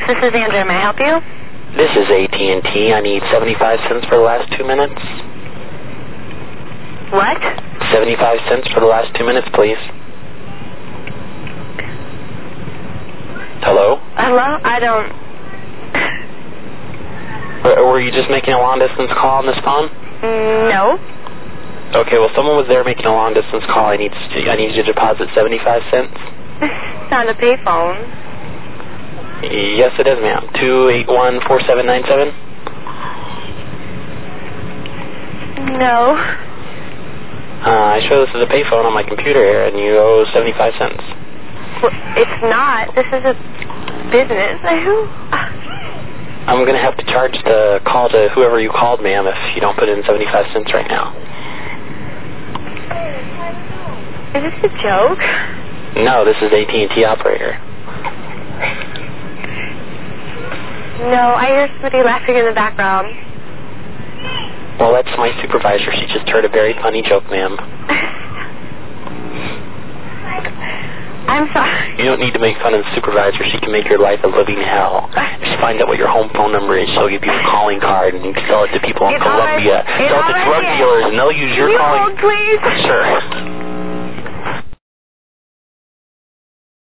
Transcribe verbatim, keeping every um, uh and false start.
This is Andrea. May I help you? This is A T and T. I need seventy-five cents for the last two minutes. What? seventy-five cents for the last two minutes, please. Hello? Hello? I don't... Or were you just making a long-distance call on this phone? No. Okay, well, someone was there making a long-distance call. I need to, I need you to deposit seventy-five cents. It's not a payphone. Yes, it is, ma'am. two eight one, four seven nine seven? No. Uh, I show this as a payphone on my computer here, and you owe seventy-five cents. Well, it's not. This is a business. I'm going to have to charge the call to whoever you called, ma'am, if you don't put in seventy-five cents right now. Is this a joke? No, this is A T and T operator. No, I hear somebody laughing in the background. Well, that's my supervisor. She just heard a very funny joke, ma'am. I'm sorry. You don't need to make fun of the supervisor. She can make your life a living hell. Just find out what your home phone number is. She'll give you a calling card, and you can sell it to people in It Columbia. already, Sell it to drug dealers, and they'll use your Can you calling... hold, please? Sure.